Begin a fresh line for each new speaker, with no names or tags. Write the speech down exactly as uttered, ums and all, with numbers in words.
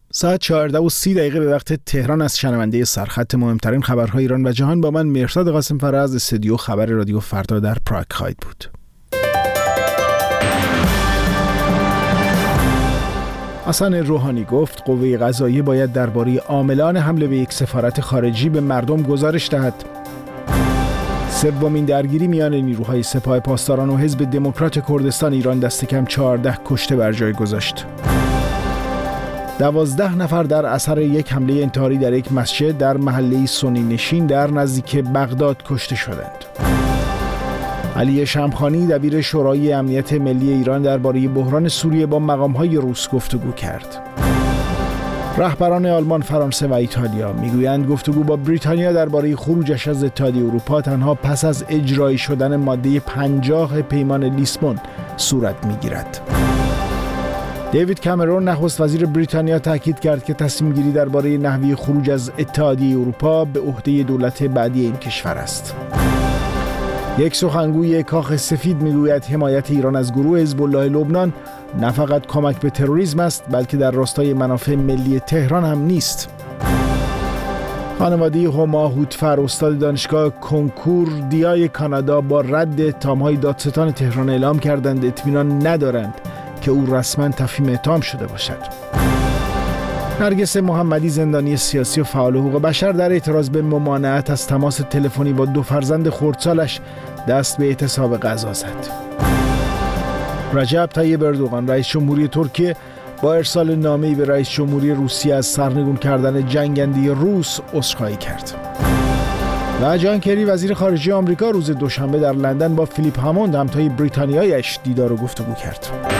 ساعت چهارده و سی دقیقه به وقت تهران از شنونده سرخط مهمترین خبرهای ایران و جهان با من مهرداد قاسم‌فر از استودیو خبر رادیو فردا در پراگ خواهید بود. حسن روحانی گفت قوه قضاییه باید درباره عاملان حمله به یک سفارت خارجی به مردم گزارش دهد. سومین درگیری میان نیروهای سپاه پاسداران و حزب دموکرات کردستان ایران دست کم چهارده کشته بر جای گذاشت. دوازده نفر در اثر یک حمله انتحاری در یک مسجد در محله سنی نشین در نزدیک بغداد کشته شدند. علی شمخانی دبیر شورای امنیت ملی ایران درباره بحران سوریه با مقام‌های روس گفتگو کرد. رهبران آلمان، فرانسه و ایتالیا میگویند گفتگو با بریتانیا درباره خروجش از اتحادیه اروپا تنها پس از اجرایی شدن ماده پنجاه پیمان لیسبون صورت میگیرد. دیوید کامرون نخست وزیر بریتانیا تاکید کرد که تصمیم گیری درباره نحوه خروج از اتحادیه اروپا به عهده دولت بعدی این کشور است. یک سخنگوی کاخ سفید میگوید حمایت ایران از گروه حزب الله لبنان نه فقط کمک به تروریسم است بلکه در راستای منافع ملی تهران هم نیست. خانواده هما هوتفر استاد دانشگاه کنکوردیای کانادا با رد اتهام‌های دادستان تهران اعلام کردند اطمینان ندارند که او رسما تفهیم اتهام شده باشد. نرگس محمدی زندانی سیاسی و فعال حقوق بشر در اعتراض به ممانعت از تماس تلفنی با دو فرزند خردسالش دست به اعتصاب غذا زد. رجب طیب اردوغان رئیس جمهوری ترکیه با ارسال نامه‌ای به رئیس جمهوری روسیه از سرنگون کردن جنگنده روس عذرخواهی کرد. و جان کری وزیر خارجه آمریکا روز دوشنبه در لندن با فیلیپ هاموند همتای بریتانیایش دیدار و گفتگو کرد.